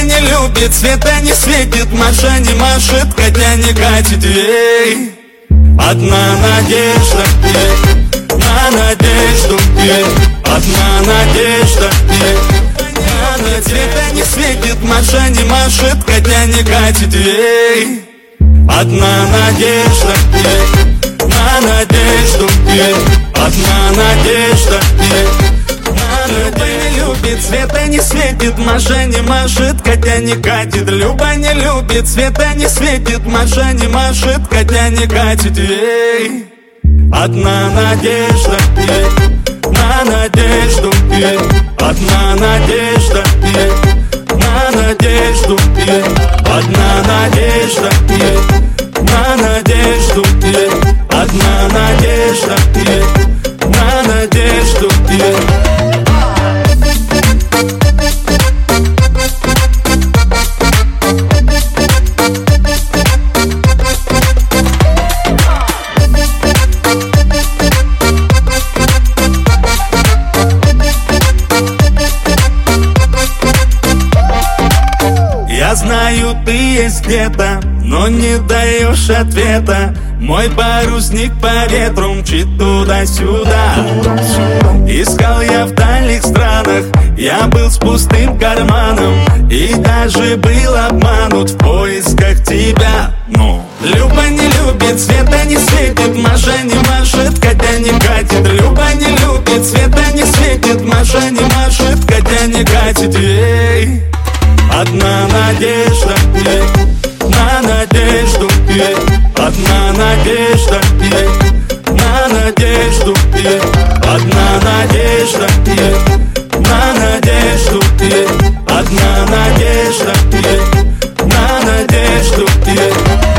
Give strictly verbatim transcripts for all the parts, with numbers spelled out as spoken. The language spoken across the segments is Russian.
не любит, света не светит, Маша не машет, Катя не катит, ей. Одна надежда, ей, на надежду, ей. Одна надежда, ей. Света не светит, Маша не машет, Катя не катит, ей. Одна надежда, ей, на надежду, ей. Одна надежда, ей. Люба не любит, света не светит, Маша не машет, Катя не катит. Люба не любит, света не светит, Маша не машет, Катя не катит, ей. Одна надежда, ей, на надежду, ей. Одна надежда, ей, на надежду, ей. Одна надежда, ей, на надежду, ей. Одна надежда, ей, на надежду, ей. Я знаю, ты есть где-то, но не даешь ответа. Мой парусник по ветру мчит туда-сюда. Искал я в дальних странах, я был с пустым карманом и даже был обманут в поисках тебя. Ну, Люба не любит, света не светит, Маша не машет, Катя не катит. Люба не любит, света не светит, Маша не машет, Катя не катит, ей. Одна надежда, ей, на надежду, ей. Одна надежда, ей, на надежду, ей. Одна надежда, ей, на надежду, ей. Одна надежда, ей, на надежду, ей.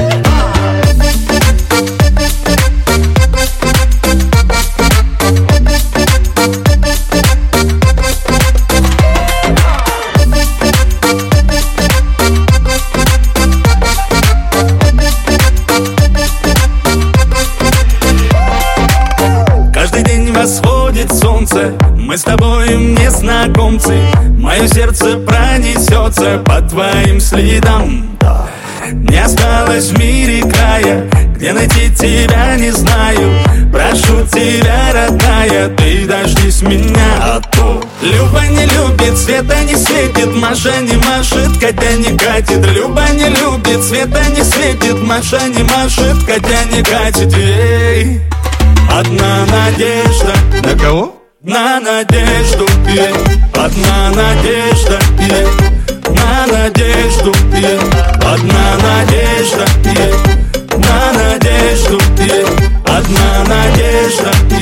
Восходит солнце, мы с тобой незнакомцы. Мое сердце пронесется по твоим следам. Не осталось в мире края, где найти тебя не знаю. Прошу тебя, родная, ты дождись меня, а то Люба не любит, света не светит, Маша не машет, Катя не катит. Люба не любит, света не светит, Маша не машет, Катя не катит, ей. Одна надежда. На кого? На надежду, ей. Одна надежда, ей. На надежду, ей. Одна надежда, ей. На надежду, ей. Одна надежда,